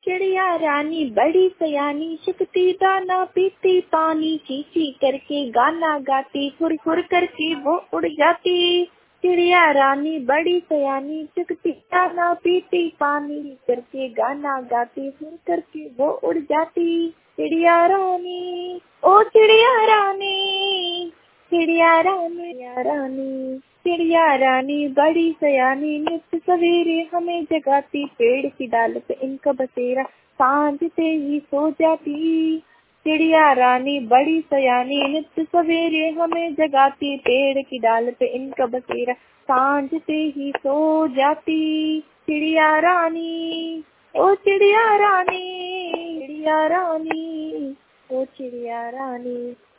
चिड़िया रानी बड़ी सयानी, चुगती दाना पीती पानी, चींची करके गाना गाती, फुर फुर करके वो उड़ जाती। चिड़िया रानी बड़ी सयानी, चुगती दाना पीती पानी, करके गाना गाती, फुर करके वो उड़ जाती। चिड़िया रानी, ओ चिड़िया रानी, चिड़िया रानी, चिड़िया रानी, चिड़िया रानी बड़ी सयानी, नित सवेरे हमें जगाती, पेड़ की डाल पे इनका बसेरा, सांझते ही सो जाती। चिड़िया रानी बड़ी सयानी, नित सवेरे हमें जगाती, पेड़ की डाल पे इनका बसेरा, सांझते ही सो जाती। चिड़िया रानी, ओ चिड़िया रानी, चिड़िया रानी, ओ चिड़िया रानी।